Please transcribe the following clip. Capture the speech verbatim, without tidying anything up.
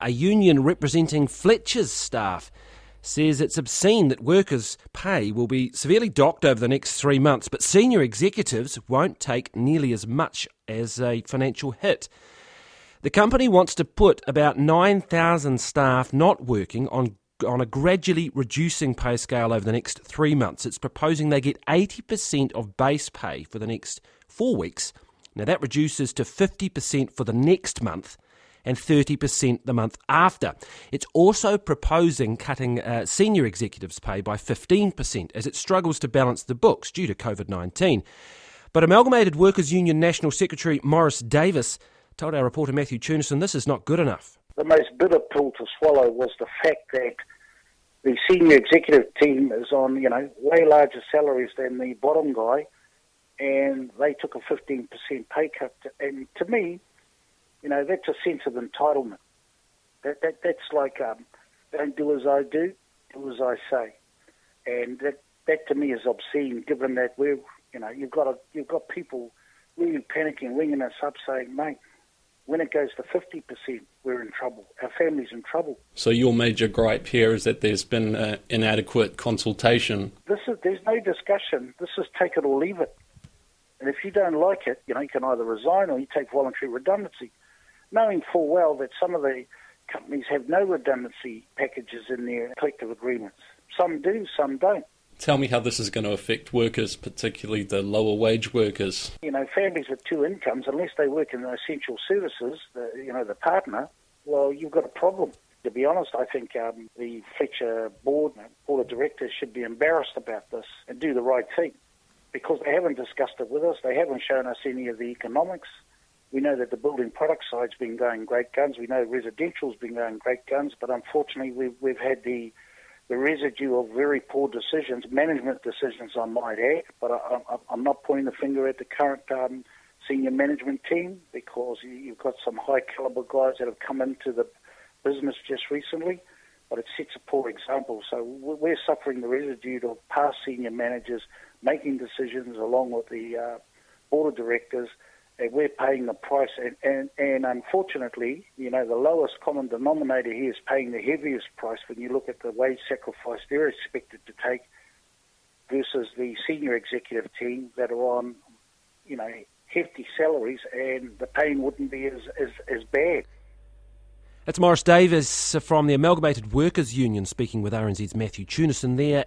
A union representing Fletcher's staff says it's obscene that workers' pay will be severely docked over the next three months, but senior executives won't take nearly as much as a financial hit. The company wants to put about nine thousand staff not working on on a gradually reducing pay scale over the next three months. It's proposing they get eighty percent of base pay for the next four weeks. Now that reduces to fifty percent for the next month and thirty percent the month after. It's also proposing cutting uh, senior executives' pay by fifteen percent as it struggles to balance the books due to covid nineteen. But Amalgamated Workers Union National Secretary Maurice Davis told our reporter Matthew Tunison this is not good enough. The most bitter pill to swallow was the fact that the senior executive team is on, you know, way larger salaries than the bottom guy, and they took a fifteen percent pay cut. And to me, you know, that's a sense of entitlement. That, that That's like, um, don't do as I do, do as I say. And that, that to me is obscene, given that we're, you know, you've got a, you've got people really panicking, ringing us up saying, mate, when it goes to fifty percent, we're in trouble. Our family's in trouble. So your major gripe here is that there's been uh, inadequate consultation. This is, there's no discussion. This is take it or leave it. And if you don't like it, you know, you can either resign or you take voluntary redundancy, knowing full well that some of the companies have no redundancy packages in their collective agreements. Some do, some don't. Tell me how this is going to affect workers, particularly the lower wage workers. You know, families with two incomes, unless they work in essential services, the, you know, the partner, well, you've got a problem. To be honest, I think um, the Fletcher board, board of directors should be embarrassed about this and do the right thing, because they haven't discussed it with us. They haven't shown us any of the economics. We know that the building product side's been going great guns. We know residential's been going great guns, but unfortunately we've, we've had the the residue of very poor decisions, management decisions, I might add, but I, I, I'm not pointing the finger at the current um, senior management team, because you've got some high-caliber guys that have come into the business just recently, but it sets a poor example. So we're suffering the residue of past senior managers making decisions along with the uh, board of directors, and we're paying the price. And, and, and unfortunately, you know, the lowest common denominator here is paying the heaviest price when you look at the wage sacrifice they're expected to take versus the senior executive team that are on, you know, hefty salaries, and the pain wouldn't be as, as, as bad. That's Maurice Davis from the Amalgamated Workers Union speaking with R N Z's Matthew Tunison there.